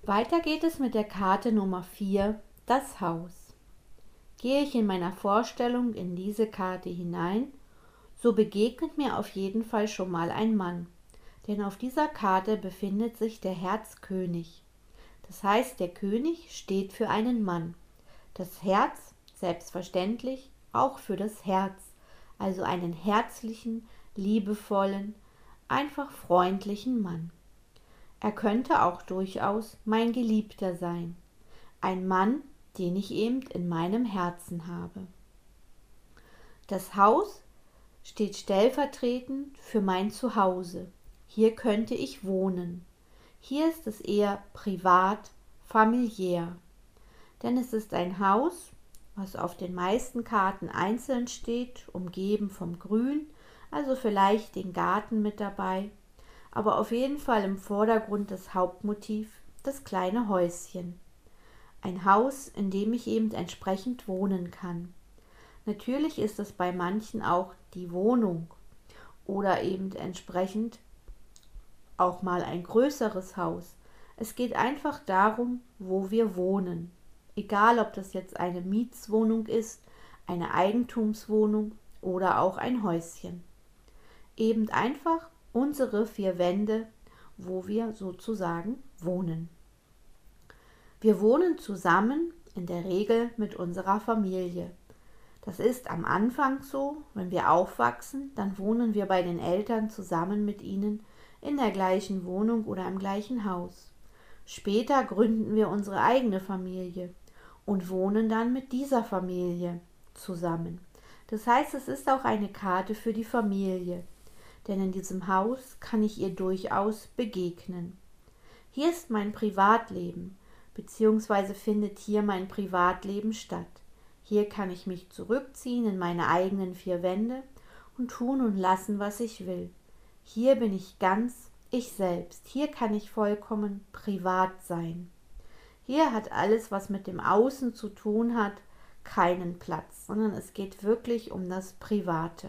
Weiter geht es mit der Karte Nummer 4, das Haus. Gehe ich in meiner Vorstellung in diese Karte hinein, so begegnet mir auf jeden Fall schon mal ein Mann, denn auf dieser Karte befindet sich der Herzkönig. Das heißt, der König steht für einen Mann. Das Herz, selbstverständlich, auch für das Herz, also einen herzlichen, liebevollen, einfach freundlichen Mann. Er könnte auch durchaus mein Geliebter sein, ein Mann, den ich eben in meinem Herzen habe. Das Haus steht stellvertretend für mein Zuhause. Hier könnte ich wohnen. Hier ist es eher privat, familiär. Denn es ist ein Haus, was auf den meisten Karten einzeln steht, umgeben vom Grün, also vielleicht den Garten mit dabei, aber auf jeden Fall im Vordergrund das Hauptmotiv, das kleine Häuschen. Ein Haus, in dem ich eben entsprechend wohnen kann. Natürlich ist es bei manchen auch die Wohnung oder eben entsprechend auch mal ein größeres Haus. Es geht einfach darum, wo wir wohnen. Egal, ob das jetzt eine Mietswohnung ist, eine Eigentumswohnung oder auch ein Häuschen. Eben einfach unsere 4 Wände, wo wir sozusagen wohnen. Wir wohnen zusammen, in der Regel mit unserer Familie. Das ist am Anfang so, wenn wir aufwachsen, dann wohnen wir bei den Eltern zusammen mit ihnen in der gleichen Wohnung oder im gleichen Haus. Später gründen wir unsere eigene Familie und wohnen dann mit dieser Familie zusammen. Das heißt, es ist auch eine Karte für die Familie, denn in diesem Haus kann ich ihr durchaus begegnen. Hier ist mein Privatleben, beziehungsweise findet hier mein Privatleben statt. Hier kann ich mich zurückziehen in meine eigenen 4 Wände und tun und lassen, was ich will. Hier bin ich ganz ich selbst. Hier kann ich vollkommen privat sein. Hier hat alles, was mit dem Außen zu tun hat, keinen Platz, sondern es geht wirklich um das Private.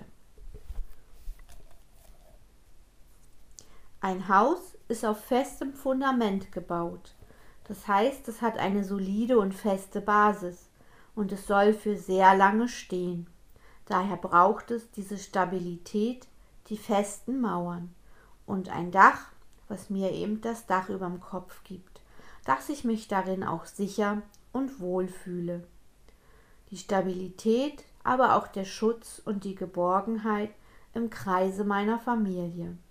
Ein Haus ist auf festem Fundament gebaut. Das heißt, es hat eine solide und feste Basis und es soll für sehr lange stehen. Daher braucht es diese Stabilität, die festen Mauern und ein Dach, was mir eben das Dach überm Kopf gibt, dass ich mich darin auch sicher und wohl fühle. Die Stabilität, aber auch der Schutz und die Geborgenheit im Kreise meiner Familie.